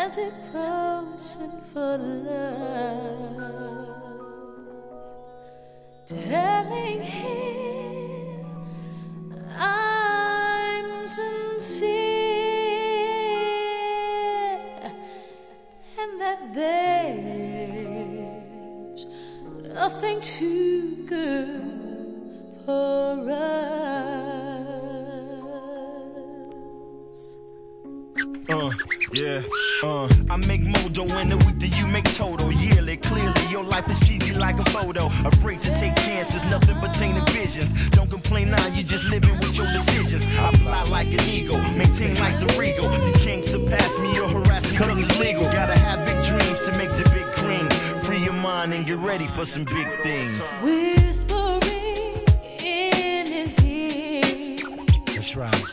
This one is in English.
magic potion for love, telling him I'm sincere and that there's nothing too good for us. Yeah, I make mojo in the week that you make total. Yearly, clearly, your life is cheesy like a photo. Afraid to take chances, nothing but tainted visions. Don't complain now, you just living with your decisions. I fly like an eagle, maintain like the regal. You can't surpass me or harass me cause it's legal. Gotta have big dreams to make the big cream. Free your mind and get ready for some big things. Whispering in his ear, That's right.